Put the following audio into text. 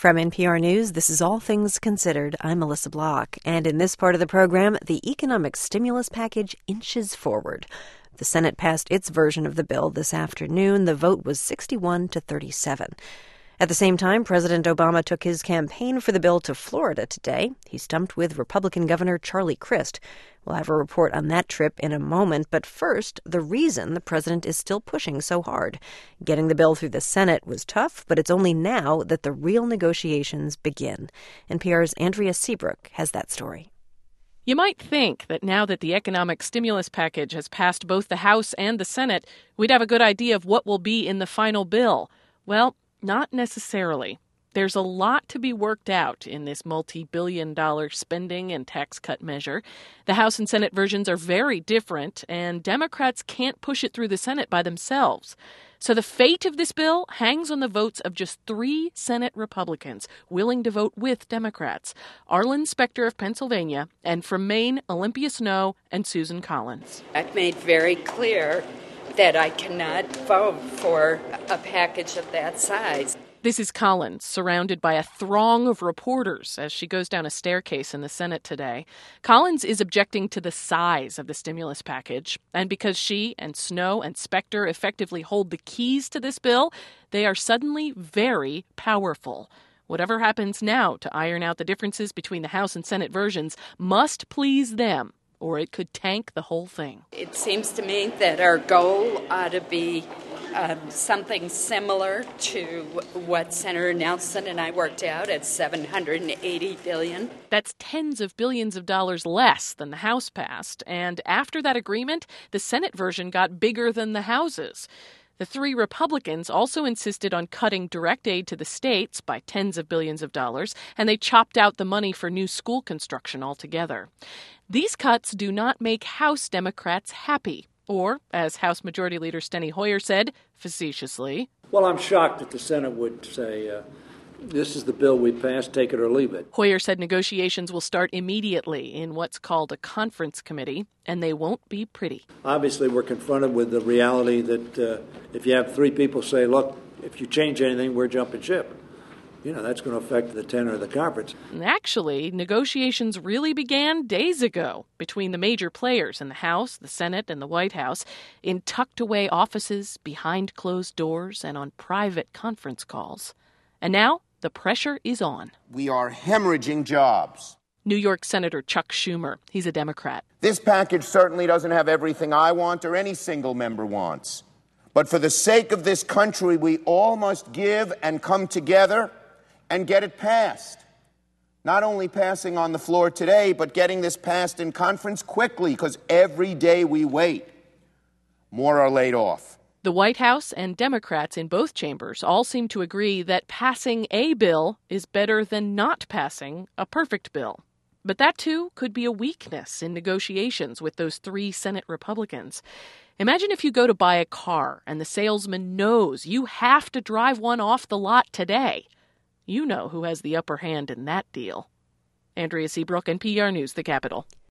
From NPR News, this is All Things Considered. I'm Melissa Block. And in this part of the program, the economic stimulus package inches forward. The Senate passed its version of the bill this afternoon. The vote was 61-37. At the same time, President Obama took his campaign for the bill to Florida today. He stumped with Republican Governor Charlie Crist. We'll have a report on that trip in a moment. But first, the reason the president is still pushing so hard. Getting the bill through the Senate was tough, but it's only now that the real negotiations begin. NPR's Andrea Seabrook has that story. You might think that now that the economic stimulus package has passed both the House and the Senate, we'd have a good idea of what will be in the final bill. Well, not necessarily. There's a lot to be worked out in this multi-billion-dollar spending and tax cut measure. The House and Senate versions are very different, and Democrats can't push it through the Senate by themselves. So the fate of this bill hangs on the votes of just 3 Senate Republicans willing to vote with Democrats: Arlen Specter of Pennsylvania, and from Maine, Olympia Snowe and Susan Collins. I've made very clear that I cannot vote for a package of that size. This is Collins, surrounded by a throng of reporters as she goes down a staircase in the Senate today. Collins is objecting to the size of the stimulus package, and because she and Snowe and Specter effectively hold the keys to this bill, they are suddenly very powerful. Whatever happens now to iron out the differences between the House and Senate versions must please them, or it could tank the whole thing. It seems to me that our goal ought to be something similar to what Senator Nelson and I worked out at $780 billion. That's tens of billions of dollars less than the House passed. And after that agreement, the Senate version got bigger than the House's. The 3 Republicans also insisted on cutting direct aid to the states by tens of billions of dollars, and they chopped out the money for new school construction altogether. These cuts do not make House Democrats happy, or, as House Majority Leader Steny Hoyer said, facetiously, "Well, I'm shocked that the Senate would say, this is the bill we passed, take it or leave it." Hoyer said negotiations will start immediately in what's called a conference committee, and they won't be pretty. Obviously, we're confronted with the reality that if you have 3 people say, look, if you change anything, we're jumping ship, that's going to affect the tenor of the conference. And actually, negotiations really began days ago between the major players in the House, the Senate, and the White House in tucked-away offices, behind closed doors, and on private conference calls. And now, the pressure is on. We are hemorrhaging jobs. New York Senator Chuck Schumer, he's a Democrat. This package certainly doesn't have everything I want or any single member wants. But for the sake of this country, we all must give and come together and get it passed. Not only passing on the floor today, but getting this passed in conference quickly, because every day we wait, more are laid off. The White House and Democrats in both chambers all seem to agree that passing a bill is better than not passing a perfect bill. But that, too, could be a weakness in negotiations with those 3 Senate Republicans. Imagine if you go to buy a car and the salesman knows you have to drive one off the lot today. You know who has the upper hand in that deal. Andrea Seabrook, NPR News, the Capitol.